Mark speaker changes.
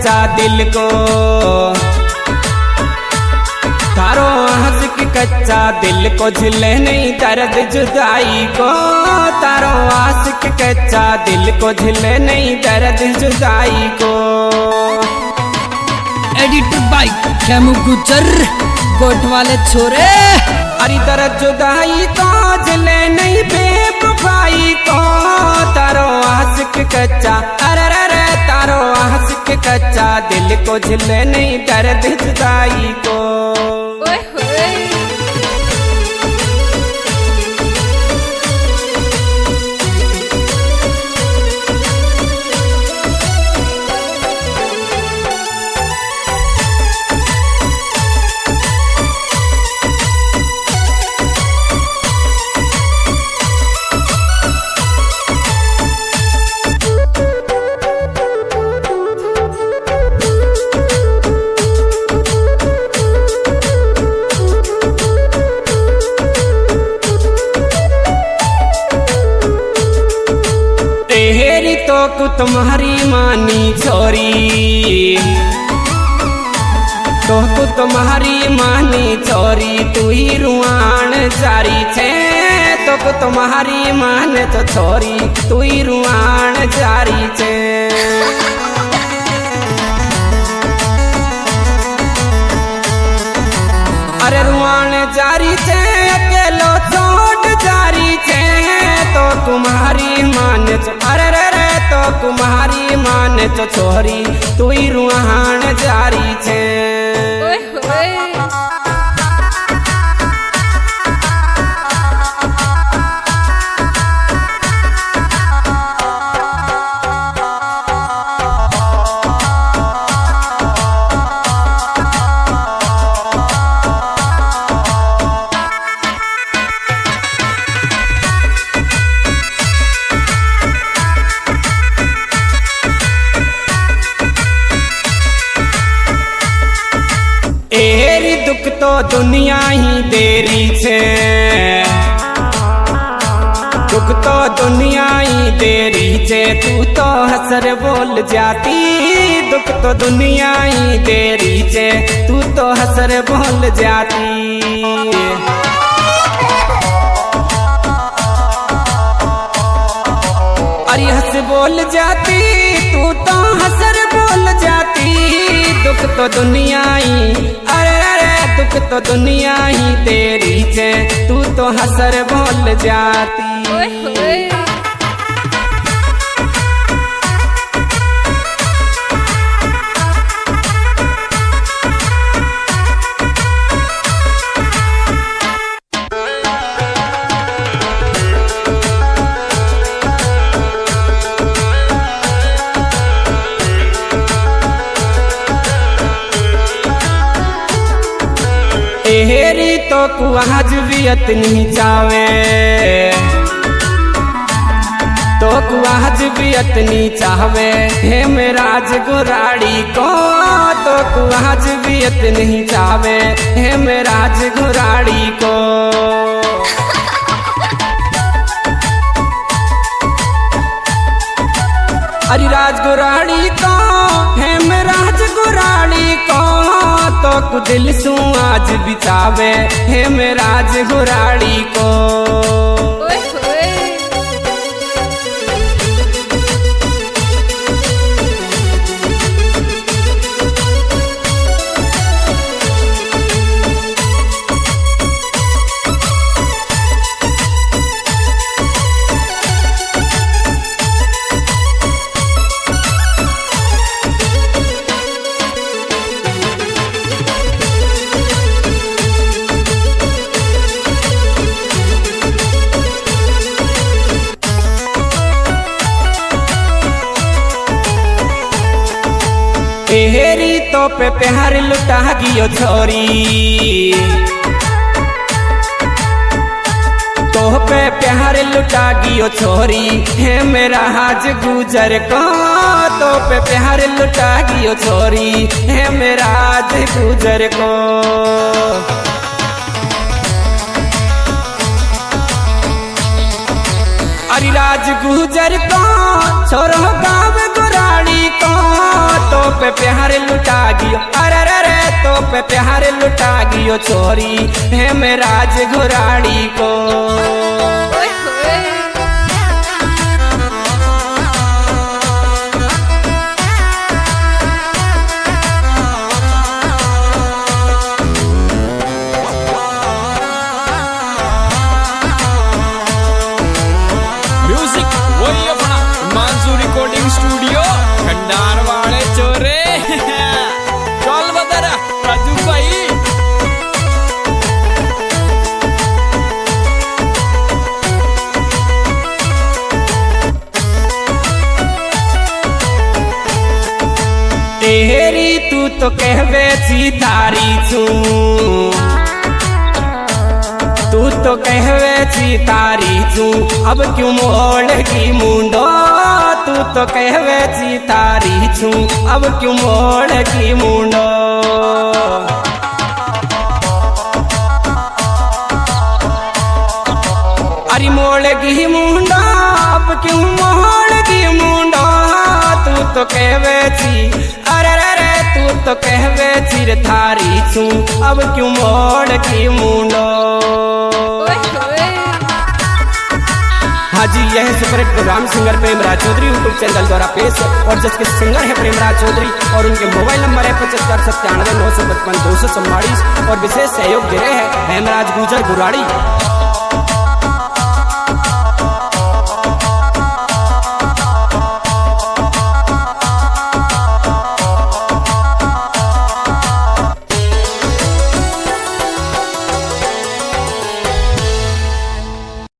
Speaker 1: कच्चा दिल को, तारो आशिक कच्चा दिल को झिले नहीं दर्द जुदाई को, तारो आशिक कच्चा दिल को झिले नहीं दर्द जुदाई को।
Speaker 2: एडिट बाय खेमू गुजर गोट वाले छोरे।
Speaker 1: अरे दर्द जुदाई को झिले नहीं बेवफाई को, तारो आशिक कच्चा, अरे रे तारो आशिक कच्चा दिल को झिले नहीं दर्द जुदाई को। तो को तुम्हारी मानी छोरी, तो को तुम्हारी मानी छोरी तू ही रुआन जारी छे, तो को तुम्हारी मान तो छोरी तू ही रुआन जारी छे। अरे रुआन जारी छे अकेलो छोड़ जारी छे, तो तुम्हारी मान अरे रे तो तुम्हारी मान तो छोरी तू ही रुहान जारी छे। एरी दुख तो दुनिया ही देरी छे, दुख तो दुनिया ही देरी छे, तू तो हसर बोल जाती, दुख तो दुनिया ही देरी छे, तू तो हसर बोल जाती। अरे हंस बोल जाती तू तो हसर बोल जाती, दुख तो दुनिया ही अरे दुख तो दुनिया ही तेरी छे, तू तो हसर बोल जाती। हेरी तो कुआज भी इतनी चावे, तो कुआज भी इतनी चाहवे हे मेराज गुराड़ी को, तो कुआज भी इतनी चावे हे मेराज गुराड़ी को। अरे राज गुराड़ी को है मेराज गुराड़ी को, तो कु दिल सू आज बिचावे हे मेराज गुराड़ी को। हेरी तो पे प्यार लुटा गियो छोरी, तो पे प्यार लुटा गियो छोरी है मेरा हाज गुजर को, तो पे प्यार लुटा गियो छोरी है मेरा हाज गुजर को। हरिराज गुजर को छोरो गाँव गुराड़ी को तो पे प्यार लुटा गियो, अरे तो पे प्यार लुटा गियो छोरी है मैं राज घुराड़ी को।
Speaker 3: म्यूजिक वही अपना मानसू रिकॉर्डिंग स्टूडियो खंडार वाले चोरे। चल बदरा राजू भाई।
Speaker 1: तेरी तू तो कहवे सी तारी छू, तू तो कहवे सी तारी छू अब क्यों मोड़ की मुंडो, तू तो कहवे सी तारी छू अब क्यों मोड़ की मुंडो। अरे मोड़ की मुंडो अब क्यों मोड़ की मुंडो, तू तो कहवे सी अरे तू तो कहवे चिर थारी छू अब क्यों मोड़ की मुंडो। हाँ जी, यह superhit program singer Premraj Chaudhary YouTube channel द्वारा पेश है और जिसके सिंगर है प्रेमराज चौधरी और उनके मोबाइल नंबर है 75 97 955 244 और विशेष सहयोग दे रहे हैं हेमराज गुजर गुराड़ी।